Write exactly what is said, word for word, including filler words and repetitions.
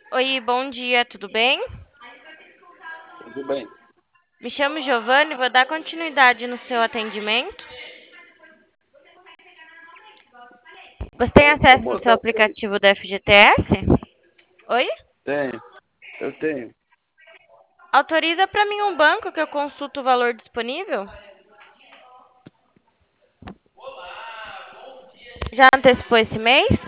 Oi, bom dia, tudo bem? Tudo bem. Me chamo Giovanni, vou dar continuidade no seu atendimento. Você tem Ô, ô, acesso no moça, seu autori- aplicativo da F G T S? Oi? tenho, eu tenho. Autoriza para mim um banco que eu consulto o valor disponível? Já antecipou esse mês?